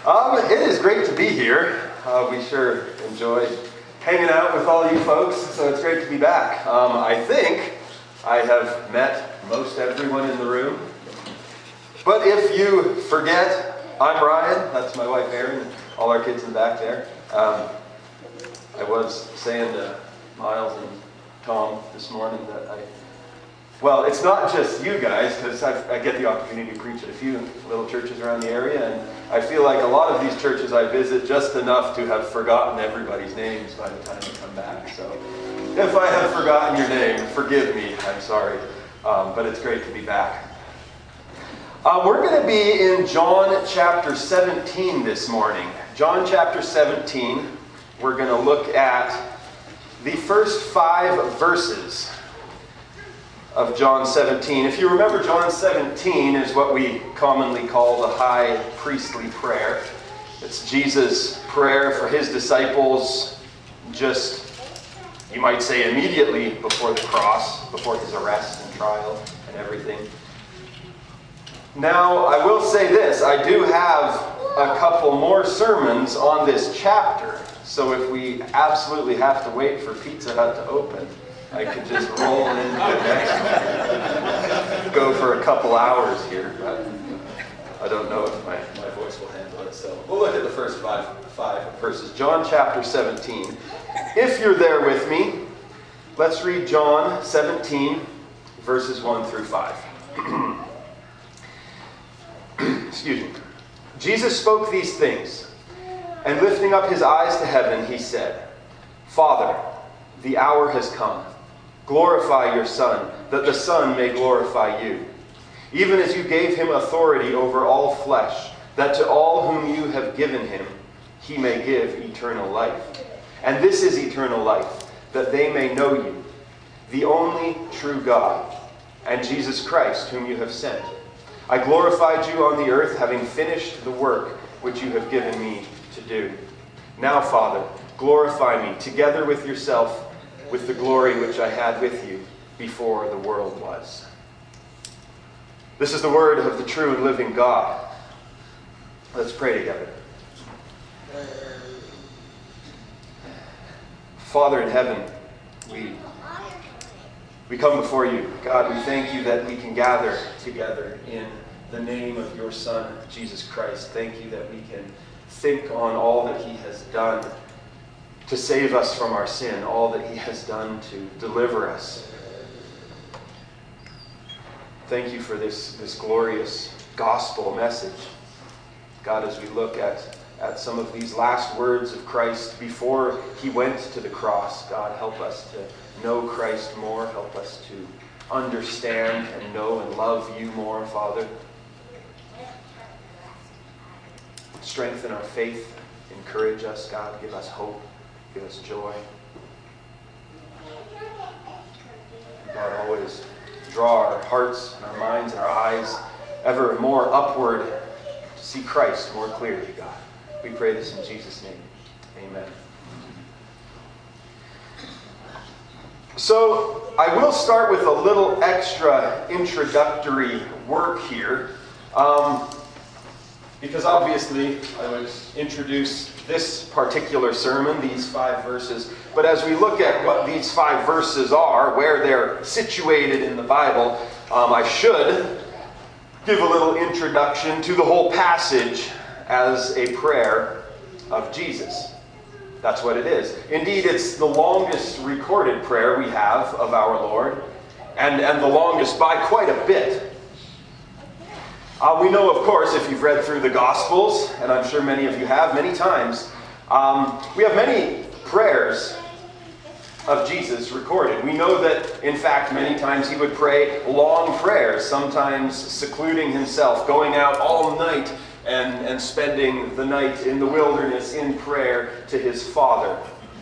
It is great to be here. We sure enjoy hanging out with all you folks, so it's great to be back. I think I have met most everyone in the room. But if you forget, I'm Ryan, that's my wife Erin, all our kids in the back there. I was saying to Miles and Tom this morning that well, it's not just you guys, because I get the opportunity to preach at a few little churches around the area, and I feel like a lot of these churches I visit just enough to have forgotten everybody's names by the time I come back. So if I have forgotten your name, forgive me, I'm sorry. But it's great to be back. We're going to be in John chapter 17 this morning. John chapter 17, we're going to look at the first 5 verses of John 17. If you remember, John 17 is what we commonly call the high priestly prayer. It's Jesus' prayer for his disciples just, you might say, immediately before the cross, before his arrest and trial and everything. Now, I will say this, I do have a couple more sermons on this chapter, so if we absolutely have to wait for Pizza Hut to open, I could just roll into the next one. Go for a couple hours here, but I don't know if my voice will handle it. So we'll look at the first five verses. John chapter 17. If you're there with me, let's read John 17, verses 1 through 5. Excuse me. Jesus spoke these things, and lifting up his eyes to heaven, he said, Father, the hour has come. Glorify your Son, that the Son may glorify you. Even as you gave him authority over all flesh, that to all whom you have given him, he may give eternal life. And this is eternal life, that they may know you, the only true God, and Jesus Christ, whom you have sent. I glorified you on the earth, having finished the work which you have given me to do. Now, Father, glorify me together with yourself, with the glory which I had with you before the world was. This is the word of the true and living God. Let's pray together. Father in heaven, we come before you. God, we thank you that we can gather together in the name of your Son, Jesus Christ. Thank you that we can think on all that he has done to save us from our sin, all that he has done to deliver us. Thank you for this glorious gospel message. God, as we look at some of these last words of Christ before he went to the cross, God, help us to know Christ more. Help us to understand and know and love you more, Father. Strengthen our faith. Encourage us, God. Give us hope. Give us joy. God, always draw our hearts and our minds and our eyes ever more upward to see Christ more clearly, God. We pray this in Jesus' name. Amen. So, I will start with a little extra introductory work here. Because obviously I would introduce this particular sermon, these 5 verses. But as we look at what these 5 verses are, where they're situated in the Bible, I should give a little introduction to the whole passage as a prayer of Jesus. That's what it is. Indeed, it's the longest recorded prayer we have of our Lord, and the longest by quite a bit. We know, of course, if you've read through the Gospels, and I'm sure many of you have many times, we have many prayers of Jesus recorded. We know that, in fact, many times he would pray long prayers, sometimes secluding himself, going out all night and spending the night in the wilderness in prayer to his Father.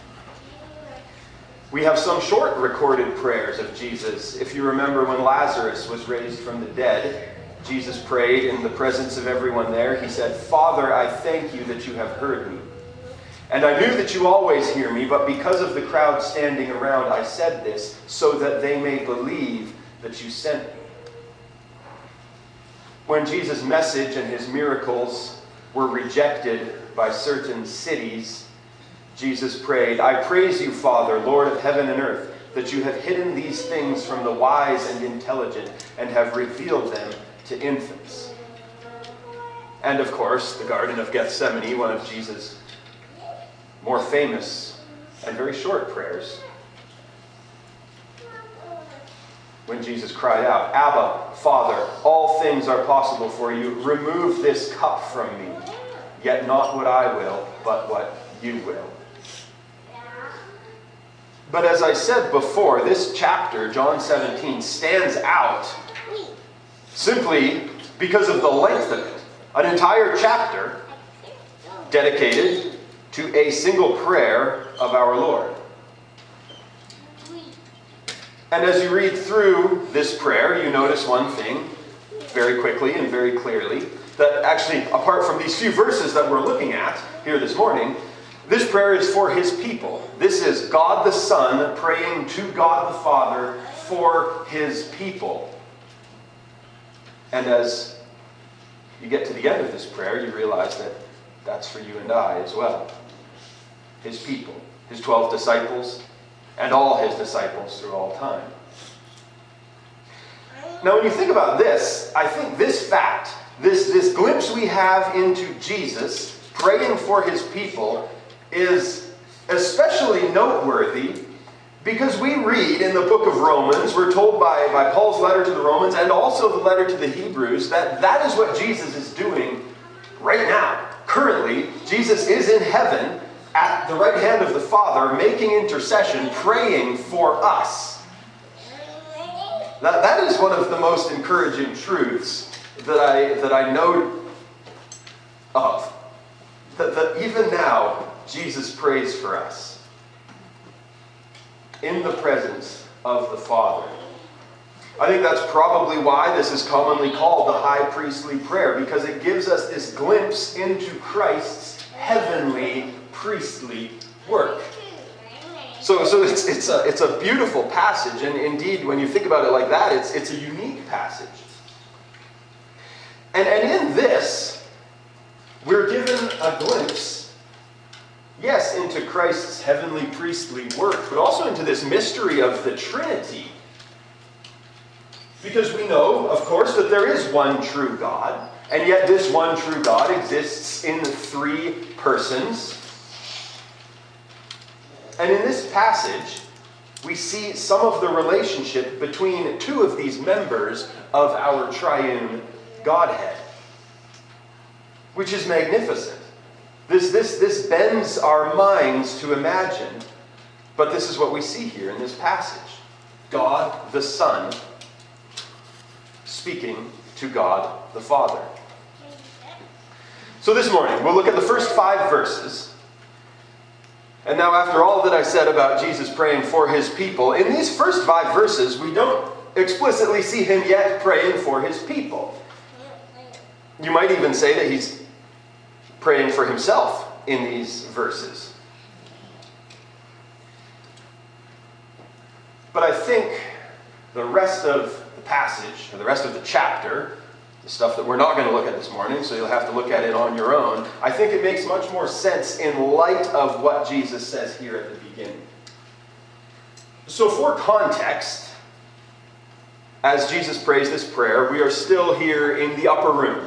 We have some short recorded prayers of Jesus. If you remember when Lazarus was raised from the dead, Jesus prayed in the presence of everyone there. He said, Father, I thank you that you have heard me. And I knew that you always hear me, but because of the crowd standing around, I said this, so that they may believe that you sent me. When Jesus' message and his miracles were rejected by certain cities, Jesus prayed, "I praise you, Father, Lord of heaven and earth, that you have hidden these things from the wise and intelligent and have revealed them to infants." And of course, the Garden of Gethsemane, one of Jesus' more famous and very short prayers, when Jesus cried out, "Abba, Father, all things are possible for you. Remove this cup from me. Yet not what I will, but what you will." But as I said before, this chapter, John 17, stands out simply because of the length of it. An entire chapter dedicated to a single prayer of our Lord. And as you read through this prayer, you notice one thing very quickly and very clearly, that actually, apart from these few verses that we're looking at here this morning, this prayer is for his people. This is God the Son praying to God the Father for his people. And as you get to the end of this prayer, you realize that that's for you and I as well. His people, his 12 disciples, and all his disciples through all time. Now, when you think about this, I think this fact, this glimpse we have into Jesus praying for his people is especially noteworthy because we read in the book of Romans, we're told by Paul's letter to the Romans and also the letter to the Hebrews, that is what Jesus is doing right now. Currently, Jesus is in heaven at the right hand of the Father, making intercession, praying for us. That is one of the most encouraging truths that I know of. That even now, Jesus prays for us in the presence of the Father. I think that's probably why this is commonly called the high priestly prayer, because it gives us this glimpse into Christ's heavenly priestly work. So it's a beautiful passage, and indeed, when you think about it like that, it's a unique passage. And in this, we're given a glimpse, yes, into Christ's heavenly priestly work, but also into this mystery of the Trinity. Because we know, of course, that there is one true God, and yet this one true God exists in three persons. And in this passage, we see some of the relationship between two of these members of our triune Godhead, which is magnificent. This bends our minds to imagine, but this is what we see here in this passage. God the Son speaking to God the Father. So this morning, we'll look at the first 5 verses. And now, after all that I said about Jesus praying for his people, in these first 5 verses, we don't explicitly see him yet praying for his people. You might even say that he's praying for himself in these verses. But I think the rest of the passage, or the rest of the chapter, the stuff that we're not going to look at this morning, so you'll have to look at it on your own, I think it makes much more sense in light of what Jesus says here at the beginning. So for context, as Jesus prays this prayer, we are still here in the upper room.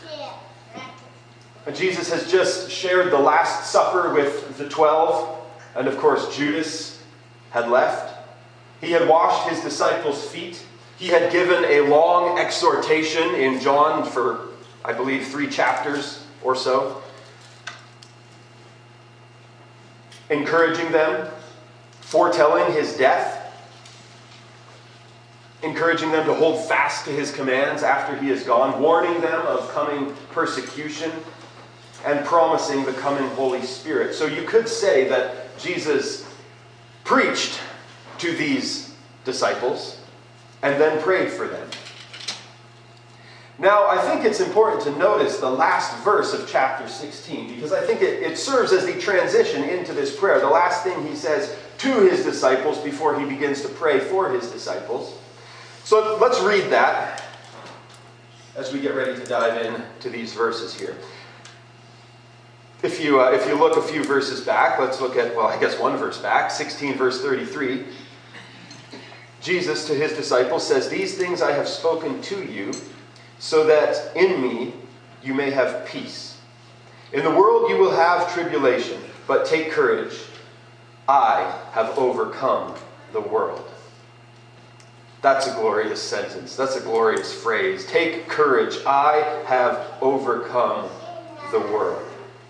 Jesus has just shared the Last Supper with the 12, and of course Judas had left. He had washed his disciples' feet. He had given a long exhortation in John for, I believe, 3 chapters or so, encouraging them, foretelling his death, encouraging them to hold fast to his commands after he is gone, warning them of coming persecution, and promising the coming Holy Spirit. So you could say that Jesus preached to these disciples and then prayed for them. Now, I think it's important to notice the last verse of chapter 16, because I think it serves as the transition into this prayer. The last thing he says to his disciples before he begins to pray for his disciples. So let's read that as we get ready to dive into these verses here. If you look a few verses back, let's look at, well, I guess one verse back, 16 verse 33. Jesus to his disciples says, "These things I have spoken to you, so that in me you may have peace. In the world you will have tribulation, but take courage. I have overcome the world." That's a glorious sentence. That's a glorious phrase. Take courage. I have overcome the world.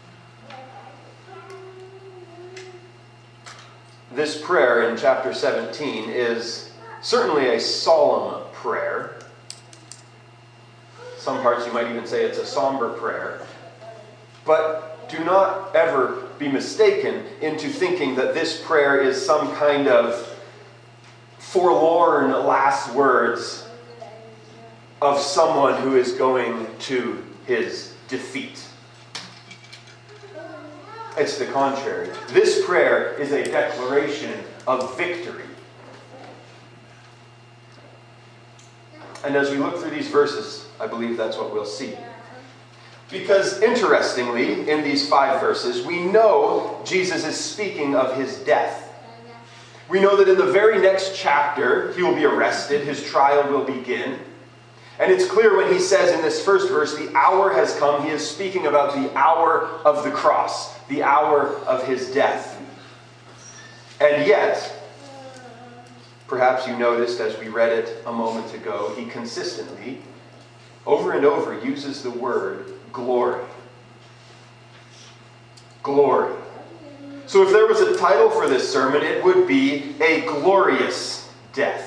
This prayer in chapter 17 is certainly a solemn prayer. Some parts you might even say it's a somber prayer. But do not ever be mistaken into thinking that this prayer is some kind of forlorn last words of someone who is going to his defeat. It's the contrary. This prayer is a declaration of victory. And as we look through these verses, I believe that's what we'll see. Because interestingly, in these 5 verses, we know Jesus is speaking of his death. We know that in the very next chapter, he will be arrested, his trial will begin. And it's clear when he says in this first verse, the hour has come, he is speaking about the hour of the cross, the hour of his death. And yet, perhaps you noticed as we read it a moment ago, he consistently, over and over, uses the word glory. Glory. So if there was a title for this sermon, it would be A Glorious Death.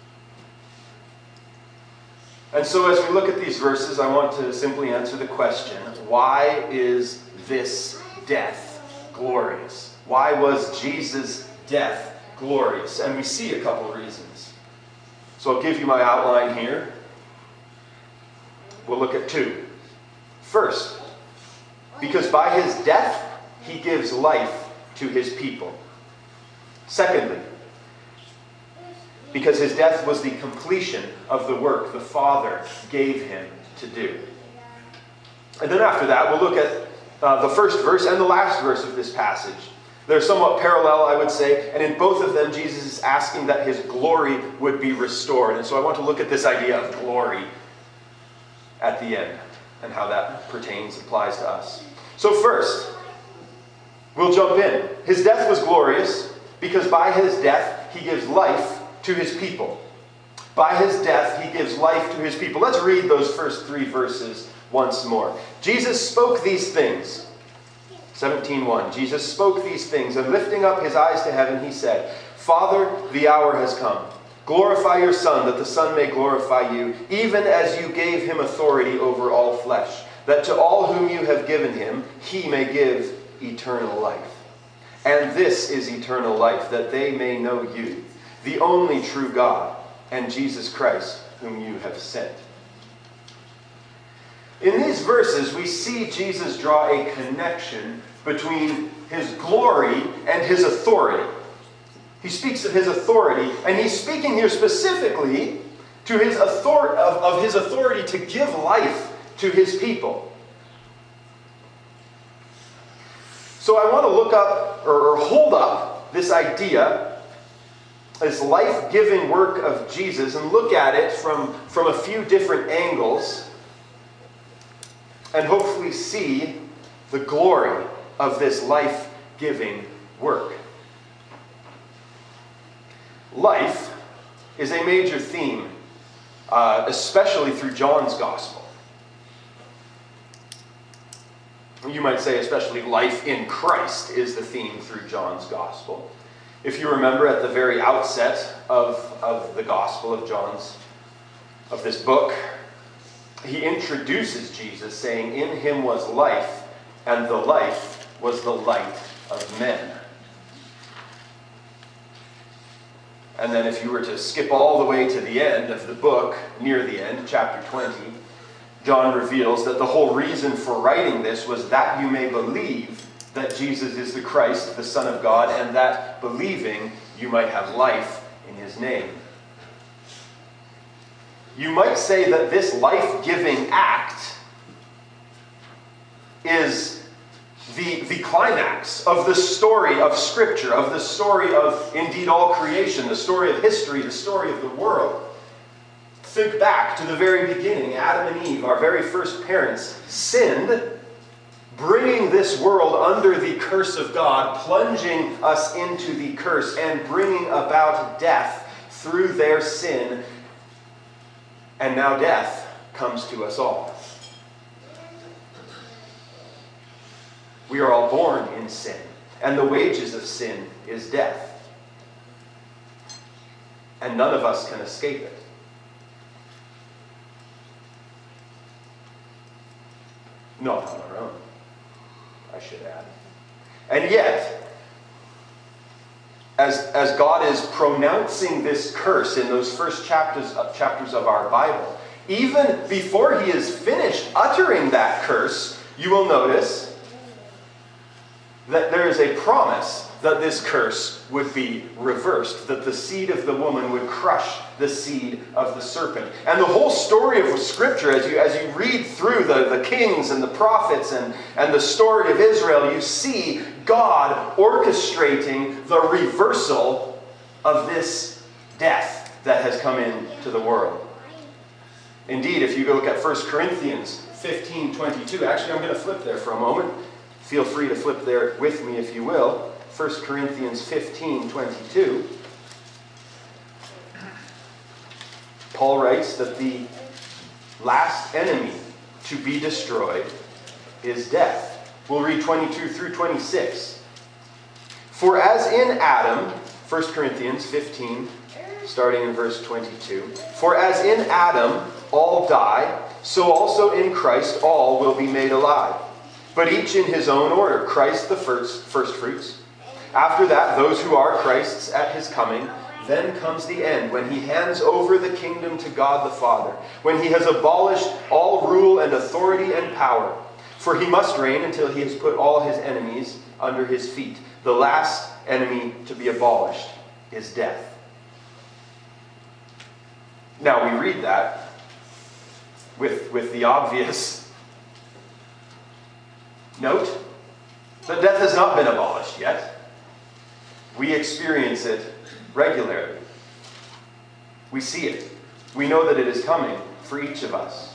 And so as we look at these verses, I want to simply answer the question, why is this death glorious? Why was Jesus' death glorious? And we see a couple reasons. So I'll give you my outline here. We'll look at 2. First, because by his death, he gives life to his people. Secondly, because his death was the completion of the work the Father gave him to do. And then after that, we'll look at the first verse and the last verse of this passage. They're somewhat parallel, I would say, and in both of them, Jesus is asking that his glory would be restored. And so I want to look at this idea of glory at the end and how that applies to us. So first, we'll jump in. His death was glorious because by his death, he gives life to his people. By his death, he gives life to his people. Let's read those first 3 verses once more. Jesus spoke these things. 17:1. Jesus spoke these things, and lifting up his eyes to heaven, he said, "Father, the hour has come. Glorify your Son, that the Son may glorify you, even as you gave him authority over all flesh, that to all whom you have given him, he may give eternal life. And this is eternal life, that they may know you, the only true God, and Jesus Christ, whom you have sent." In these verses, we see Jesus draw a connection between his glory and his authority. He speaks of his authority, and he's speaking here specifically to his authority to give life to his people. So I want to look up or hold up this idea, this life-giving work of Jesus, and look at it from a few different angles, and hopefully see the glory of this life-giving work. Life is a major theme, especially through John's Gospel. You might say especially life in Christ is the theme through John's Gospel. If you remember at the very outset of the Gospel of this book, he introduces Jesus saying, "In him was life, and the life was the light of men." And then if you were to skip all the way to the end of the book, near the end, chapter 20, John reveals that the whole reason for writing this was that you may believe that Jesus is the Christ, the Son of God, and that believing you might have life in his name. You might say that this life-giving act is the climax of the story of Scripture, of the story of, indeed, all creation, the story of history, the story of the world. Think back to the very beginning. Adam and Eve, our very first parents, sinned, bringing this world under the curse of God, plunging us into the curse and bringing about death through their sin. And now death comes to us all. We are all born in sin, and the wages of sin is death. And none of us can escape it. Not on our own, I should add. And yet, as God is pronouncing this curse in those first chapters of our Bible, even before he is finished uttering that curse, you will notice that there is a promise that this curse would be reversed, that the seed of the woman would crush the seed of the serpent. And the whole story of Scripture, as you read through the kings and the prophets and the story of Israel, you see God orchestrating the reversal of this death that has come into the world. Indeed, if you go look at 1 Corinthians 15:22, actually I'm going to flip there for a moment. Feel free to flip there with me if you will. 1 Corinthians 15:22. Paul writes that the last enemy to be destroyed is death. We'll read 22 through 26. For as in Adam, 1 Corinthians 15, starting in verse 22. For as in Adam all die, so also in Christ all will be made alive. But each in his own order. Christ the first fruits. After that, those who are Christ's at his coming. Then comes the end, when he hands over the kingdom to God the Father, when he has abolished all rule and authority and power. For he must reign until he has put all his enemies under his feet. The last enemy to be abolished is death. Now we read that with the obvious note that death has not been abolished yet. We experience it regularly. We see it. We know that it is coming for each of us.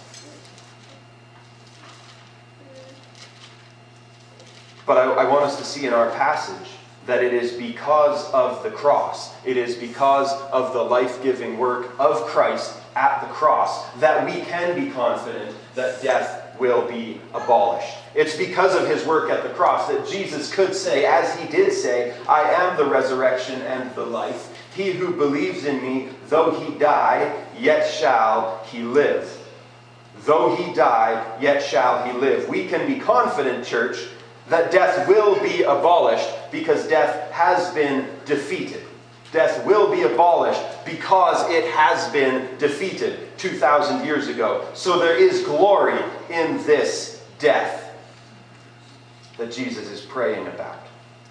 But I want us to see in our passage that it is because of the cross, it is because of the life-giving work of Christ at the cross that we can be confident that death will be abolished. It's because of his work at the cross that Jesus could say, as he did say, I am the resurrection and the life. He who believes in me, though he die, yet shall he live. Though he die, yet shall he live. We can be confident, church, that death will be abolished because death has been defeated. Death will be abolished because it has been defeated 2,000 years ago. So there is glory in this death that Jesus is praying about.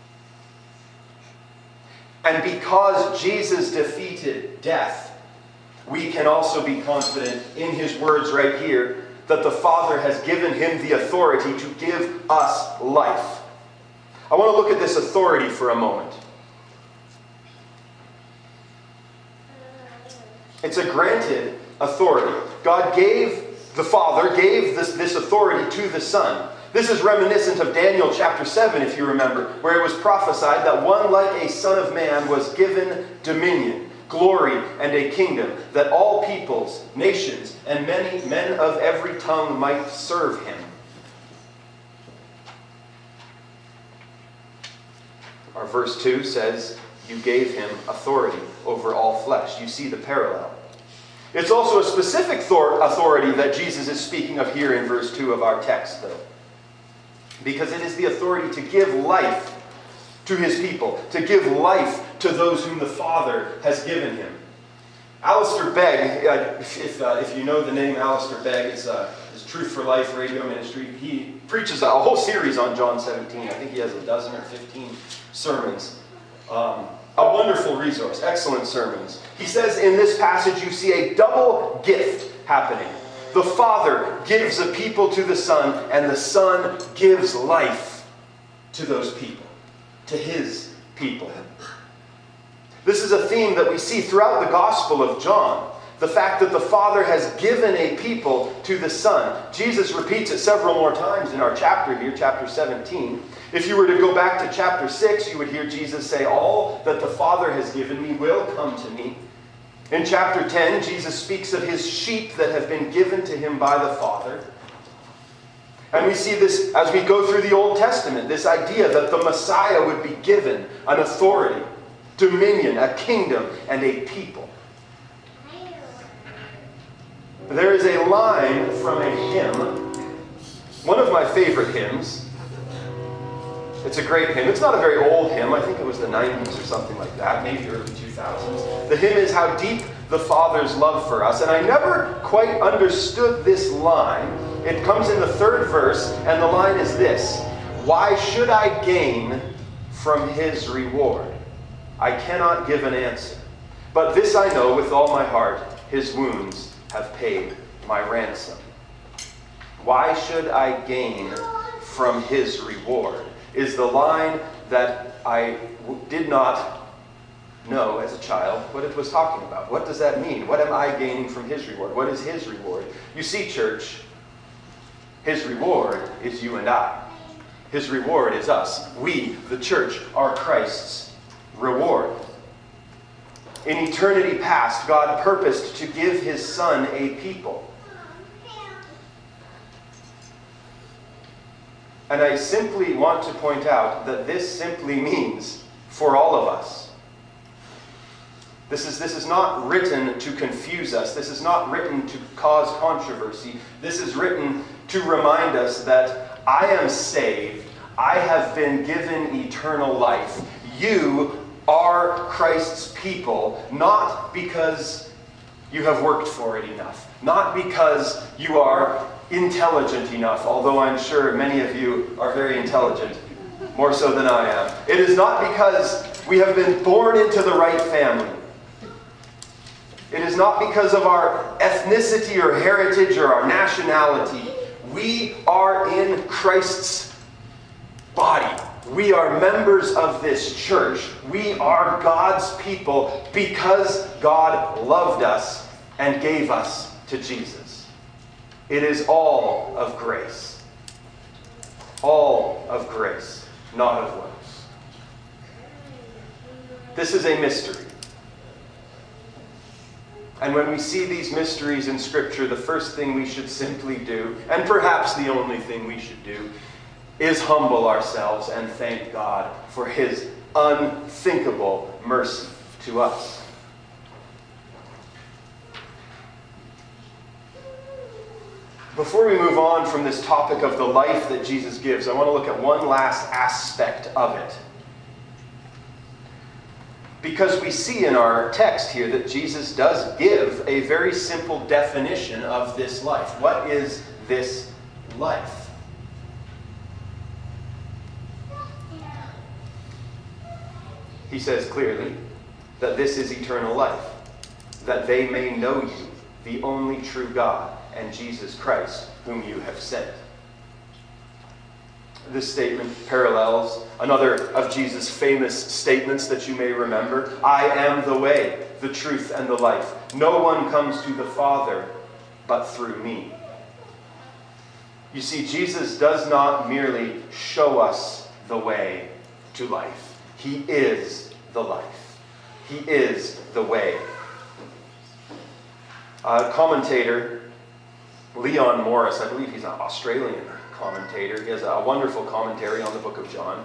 And because Jesus defeated death, we can also be confident in his words right here that the Father has given him the authority to give us life. I want to look at this authority for a moment. It's a granted authority. God the Father gave this authority to the Son. This is reminiscent of Daniel chapter 7, if you remember, where it was prophesied that one like a son of man was given dominion, glory, and a kingdom, that all peoples, nations, and many men of every tongue might serve him. Our verse 2 says, you gave him authority over all flesh. You see the parallel. It's also a specific authority that Jesus is speaking of here in verse 2 of our text, though. Because it is the authority to give life to his people, to give life to those whom the Father has given him. Alistair Begg, if you know the name Alistair Begg, it's his Truth for Life radio ministry. He preaches a whole series on John 17. I think he has 12 or 15 sermons. A wonderful resource, excellent sermons. He says in this passage you see a double gift happening. The Father gives a people to the Son, and the Son gives life to those people, to his people. This is a theme that we see throughout the Gospel of John. The fact that the Father has given a people to the Son. Jesus repeats it several more times in our chapter here, chapter 17. If you were to go back to chapter 6, you would hear Jesus say, all that the Father has given me will come to me. In chapter 10, Jesus speaks of his sheep that have been given to him by the Father. And we see this as we go through the Old Testament, this idea that the Messiah would be given an authority, dominion, a kingdom, and a people. There is a line from a hymn, one of my favorite hymns. It's a great hymn. It's not a very old hymn. I think it was the 90s or something like that, maybe early 2000s. The hymn is How Deep the Father's Love for Us. And I never quite understood this line. It comes in the third verse, and the line is this: why should I gain from his reward? I cannot give an answer. But this I know with all my heart, his wounds have paid my ransom. Why should I gain from his reward? Is the line that I did not know as a child what it was talking about. What does that mean? What am I gaining from his reward? What is his reward? You see, church, his reward is you and I. His reward is us. We, the church, are Christ's reward. In eternity past, God purposed to give his Son a people. And I simply want to point out that this simply means for all of us. This is not written to confuse us. This is not written to cause controversy. This is written to remind us that I am saved. I have been given eternal life. You are Christ's people, not because you have worked for it enough, not because you are intelligent enough, although I'm sure many of you are very intelligent, more so than I am. It is not because we have been born into the right family. It is not because of our ethnicity or heritage or our nationality. We are in Christ's body. We are members of this church. We are God's people because God loved us and gave us to Jesus. It is all of grace. All of grace, not of works. This is a mystery. And when we see these mysteries in Scripture, the first thing we should simply do, and perhaps the only thing we should do, is humble ourselves and thank God for his unthinkable mercy to us. Before we move on from this topic of the life that Jesus gives, I want to look at one last aspect of it. Because we see in our text here that Jesus does give a very simple definition of this life. What is this life? He says clearly that this is eternal life, that they may know you, the only true God, and Jesus Christ, whom you have sent. This statement parallels another of Jesus' famous statements that you may remember. I am the way, the truth, and the life. No one comes to the Father but through me. You see, Jesus does not merely show us the way to life. He is the life. He is the way. Commentator Leon Morris, I believe he's an Australian commentator. He has a wonderful commentary on the book of John.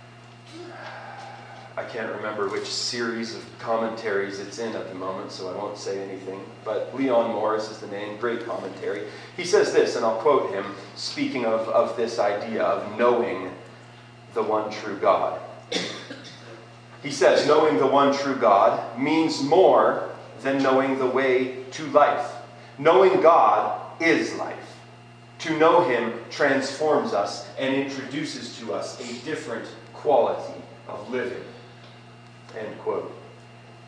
I can't remember which series of commentaries it's in at the moment, so I won't say anything. But Leon Morris is the name, great commentary. He says this, and I'll quote him, speaking of this idea of knowing the one true God. He says, knowing the one true God means more than knowing the way to life. Knowing God is life. To know him transforms us and introduces to us a different quality of living. End quote.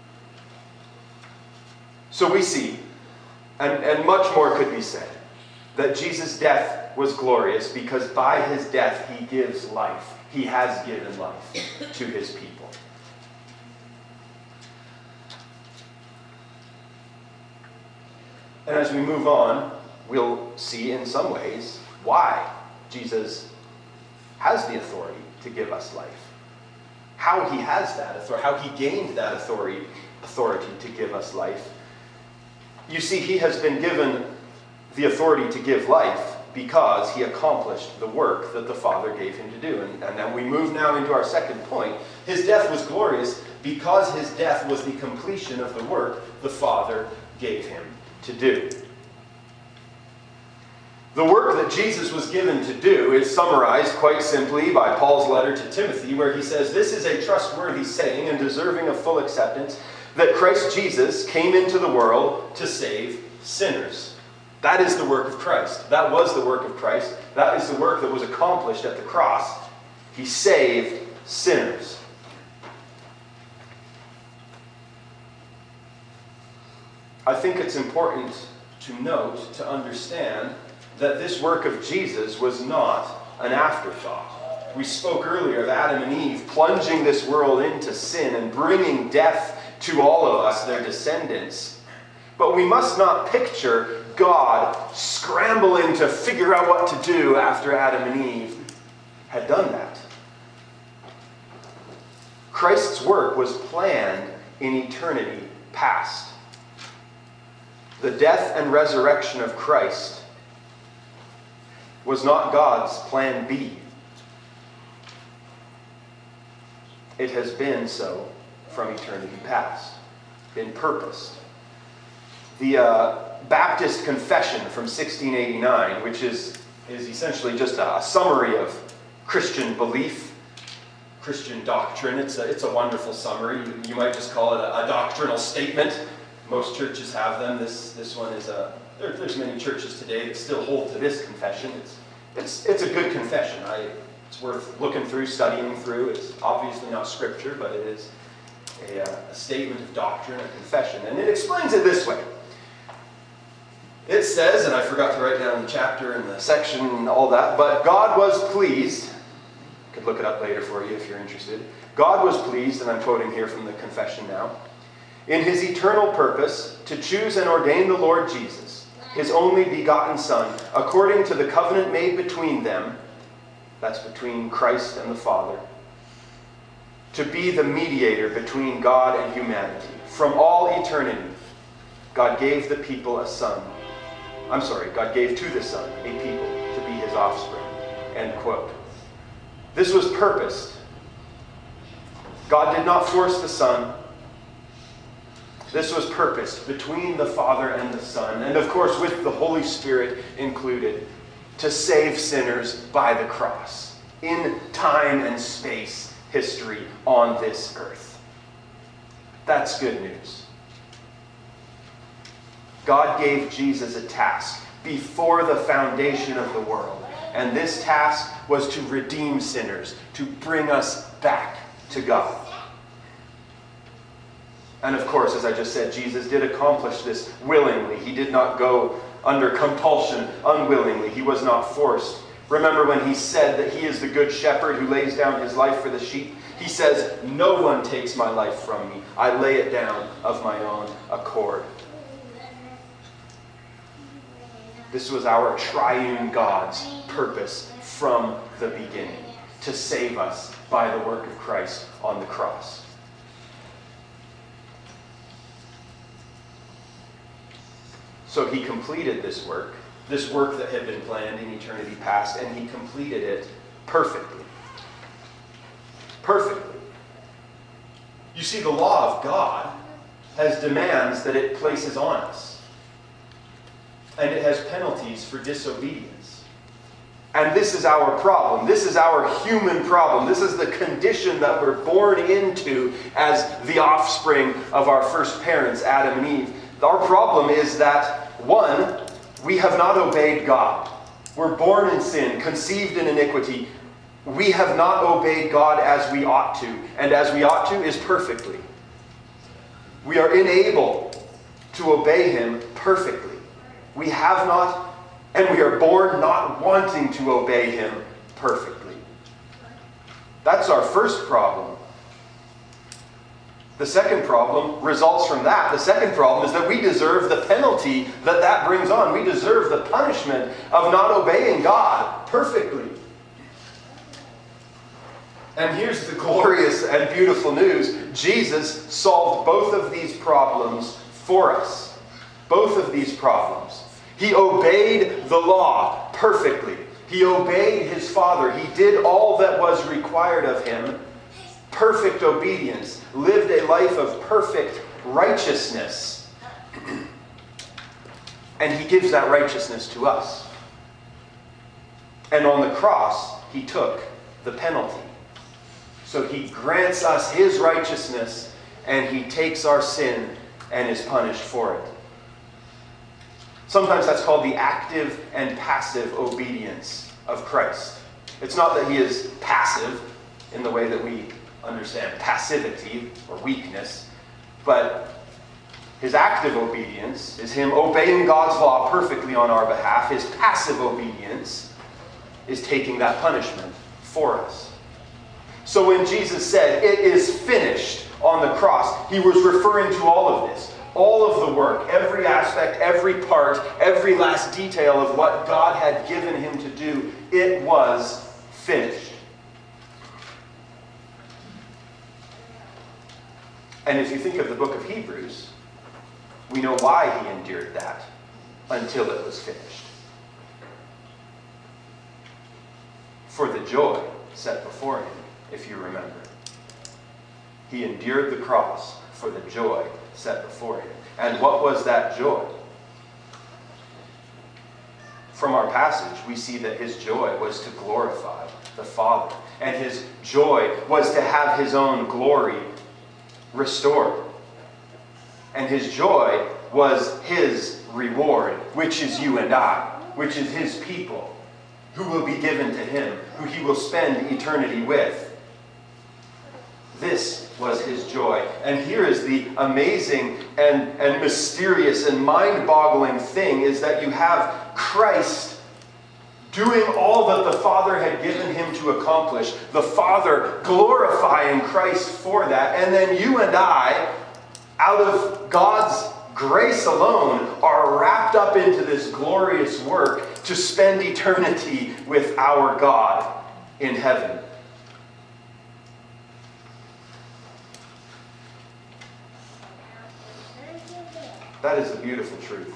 So we see, and much more could be said, that Jesus' death was glorious because by his death he gives life. He has given life to his people. And as we move on, we'll see in some ways why Jesus has the authority to give us life. How he has that authority, how he gained that authority to give us life. You see, he has been given the authority to give life because he accomplished the work that the Father gave him to do. And then we move now into our second point. His death was glorious because his death was the completion of the work the Father gave him to do. The work that Jesus was given to do is summarized quite simply by Paul's letter to Timothy, where he says, "This is a trustworthy saying and deserving of full acceptance, that Christ Jesus came into the world to save sinners." That is the work of Christ. That was the work of Christ. That is the work that was accomplished at the cross. He saved sinners. I think it's important to note, to understand, that this work of Jesus was not an afterthought. We spoke earlier of Adam and Eve plunging this world into sin and bringing death to all of us, their descendants. But we must not picture God scrambling to figure out what to do after Adam and Eve had done that. Christ's work was planned in eternity past. The death and resurrection of Christ was not God's plan B. It has been so from eternity past, been purposed. The Baptist Confession from 1689, which is essentially just a summary of Christian belief, Christian doctrine. It's a wonderful summary. You might just call it a doctrinal statement. Most churches have them. This one is there's many churches today that still hold to this confession. It's a good confession. It's worth looking through, studying through. It's obviously not scripture, but it is a statement of doctrine, a confession. And it explains it this way. It says, and I forgot to write down the chapter and the section and all that, but God was pleased. I could look it up later for you if you're interested. God was pleased, and I'm quoting here from the confession now, in his eternal purpose to choose and ordain the Lord Jesus, his only begotten Son, according to the covenant made between them, that's between Christ and the Father, to be the mediator between God and humanity. From all eternity, God gave the people a son. God gave to the Son a people to be his offspring. End quote. This was purposed. God did not force the Son. This was purposed between the Father and the Son, and of course with the Holy Spirit included, to save sinners by the cross, in time and space history on this earth. That's good news. God gave Jesus a task before the foundation of the world, and this task was to redeem sinners, to bring us back to God. And of course, as I just said, Jesus did accomplish this willingly. He did not go under compulsion, unwillingly. He was not forced. Remember when he said that he is the good shepherd who lays down his life for the sheep? He says, "No one takes my life from me. I lay it down of my own accord." This was our triune God's purpose from the beginning, to save us by the work of Christ on the cross. So he completed this work that had been planned in eternity past, and he completed it perfectly. Perfectly. You see, the law of God has demands that it places on us. And it has penalties for disobedience. And this is our problem. This is our human problem. This is the condition that we're born into as the offspring of our first parents, Adam and Eve. Our problem is that, one, we have not obeyed God. We're born in sin, conceived in iniquity. We have not obeyed God as we ought to. And as we ought to is perfectly. We are unable to obey him perfectly. We have not And we are born not wanting to obey him perfectly. That's our first problem. The second problem results from that. The second problem is that we deserve the penalty that brings on. We deserve the punishment of not obeying God perfectly. And here's the glorious and beautiful news. Jesus solved both of these problems for us. Both of these problems. He obeyed the law perfectly. He obeyed his Father. He did all that was required of him. Perfect obedience. Lived a life of perfect righteousness. And he gives that righteousness to us. And on the cross, he took the penalty. So he grants us his righteousness, and he takes our sin and is punished for it. Sometimes that's called the active and passive obedience of Christ. It's not that he is passive in the way that we understand passivity or weakness, but his active obedience is him obeying God's law perfectly on our behalf. His passive obedience is taking that punishment for us. So when Jesus said, "It is finished," on the cross, he was referring to all of this. All of the work, every aspect, every part, every last detail of what God had given him to do, it was finished. And if you think of the book of Hebrews, we know why he endured that until it was finished. For the joy set before him, if you remember. He endured the cross for the joy set before him. And what was that joy? From our passage, we see that his joy was to glorify the Father. And his joy was to have his own glory restored. And his joy was his reward, which is you and I, which is his people, who will be given to him, who he will spend eternity with. This was his joy. And here is the amazing and mysterious and mind-boggling thing, is that you have Christ doing all that the Father had given him to accomplish. The Father glorifying Christ for that. And then you and I, out of God's grace alone, are wrapped up into this glorious work to spend eternity with our God in heaven. That is a beautiful truth.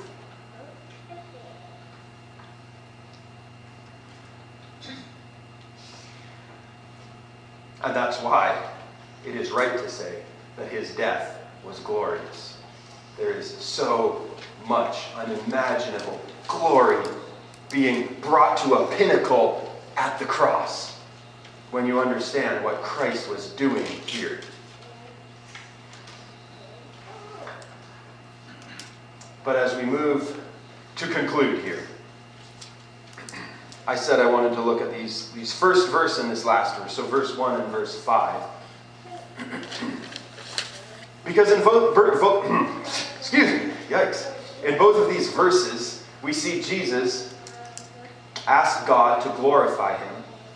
And that's why it is right to say that his death was glorious. There is so much unimaginable glory being brought to a pinnacle at the cross when you understand what Christ was doing here. But as we move to conclude here, I said I wanted to look at these first verse and this last verse, so verse 1 and verse 5. Because in in both of these verses, we see Jesus ask God to glorify him.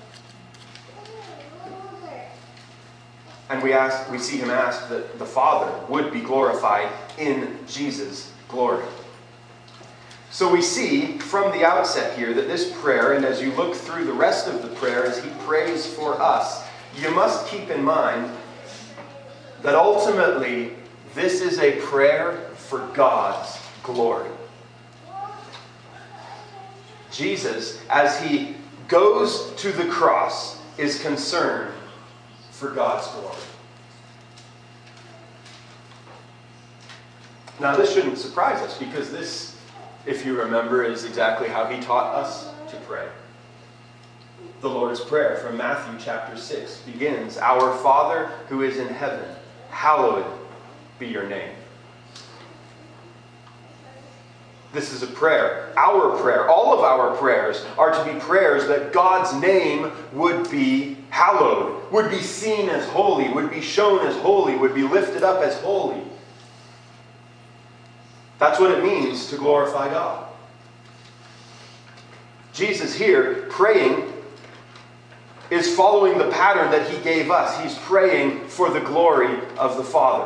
And we see him ask that the Father would be glorified in Jesus' glory. So we see from the outset here that this prayer, and as you look through the rest of the prayer as he prays for us, you must keep in mind that ultimately this is a prayer for God's glory. Jesus, as he goes to the cross, is concerned for God's glory. Now this shouldn't surprise us, because this, if you remember, is exactly how he taught us to pray. The Lord's Prayer from Matthew chapter 6 begins, "Our Father who is in heaven, hallowed be your name." This is a prayer, our prayer. All of our prayers are to be prayers that God's name would be hallowed, would be seen as holy, would be shown as holy, would be lifted up as holy. That's what it means to glorify God. Jesus here, praying, is following the pattern that he gave us. He's praying for the glory of the Father.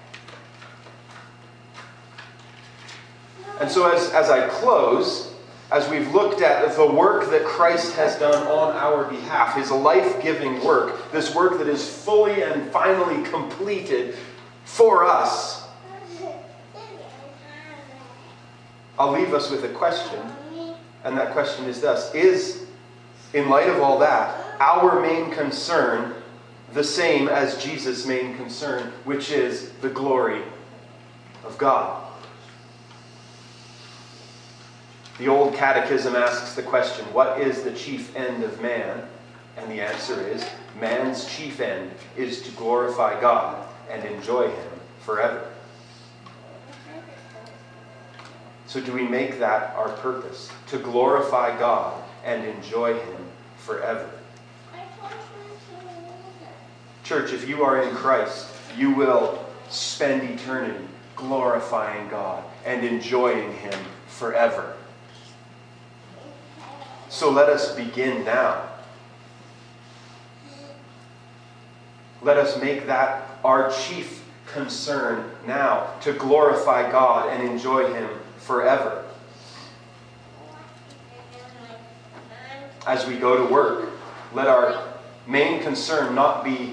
And so as I close, as we've looked at the work that Christ has done on our behalf, his life-giving work, this work that is fully and finally completed for us, I'll leave us with a question, and that question is thus: is, in light of all that, our main concern the same as Jesus' main concern, which is the glory of God? The old catechism asks the question, what is the chief end of man? And the answer is, man's chief end is to glorify God and enjoy him forever. So do we make that our purpose? To glorify God and enjoy him forever. Church, if you are in Christ, you will spend eternity glorifying God and enjoying him forever. So let us begin now. Let us make that our chief concern now, to glorify God and enjoy him forever. As we go to work, let our main concern not be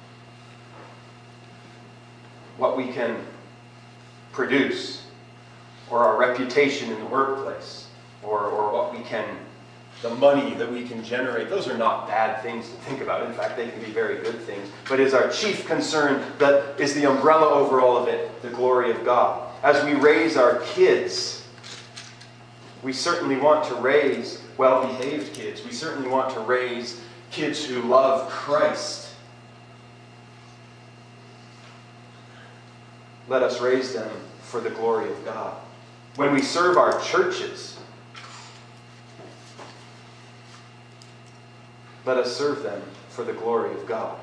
what we can produce, or our reputation in the workplace, or what we can, the money that we can generate. Those are not bad things to think about. In fact, they can be very good things. But is our chief concern, that is the umbrella over all of it, the glory of God. As we raise our kids, we certainly want to raise well-behaved kids. We certainly want to raise kids who love Christ. Let us raise them for the glory of God. When we serve our churches, let us serve them for the glory of God.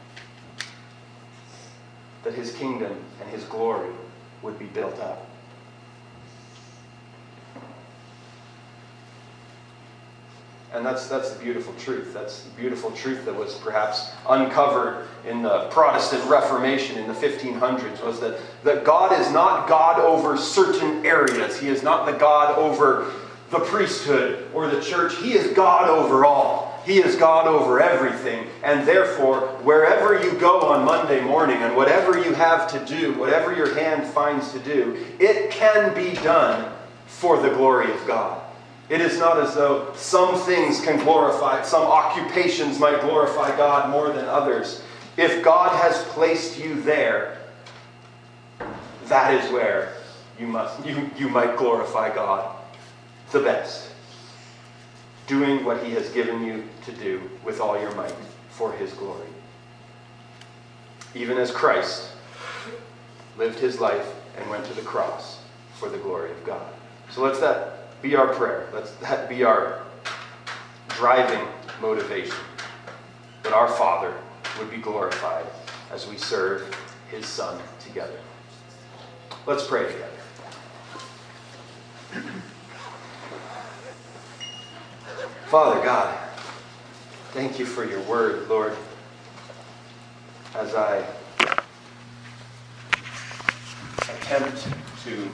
That his kingdom and his glory would be built up. And that's the beautiful truth. That's the beautiful truth that was perhaps uncovered in the Protestant Reformation in the 1500s, was that God is not God over certain areas. He is not the God over the priesthood or the church. He is God over all. He is God over everything. And therefore, wherever you go on Monday morning and whatever you have to do, whatever your hand finds to do, it can be done for the glory of God. It is not as though some things can glorify, some occupations might glorify God more than others. If God has placed you there, that is where you might glorify God the best. Doing what he has given you to do with all your might for his glory. Even as Christ lived his life and went to the cross for the glory of God. So let's that be our prayer. Let's that be our driving motivation. That our Father would be glorified as we serve his Son together. Let's pray together. Father God, thank you for your word, Lord. As I attempt to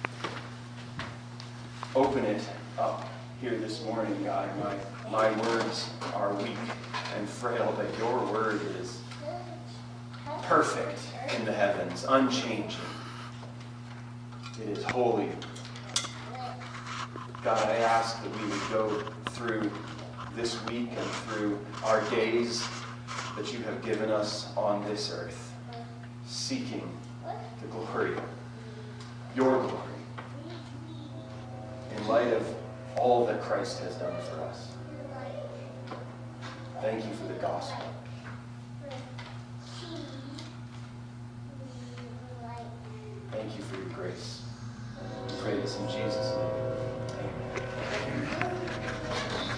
open it up here this morning, God, my words are weak and frail, but your word is perfect in the heavens, unchanging. It is holy. God, I ask that we would go through this week and through our days that you have given us on this earth, seeking the glory, your glory, in light of all that Christ has done for us. Thank you for the gospel. Thank you for your grace. We pray this in Jesus' name.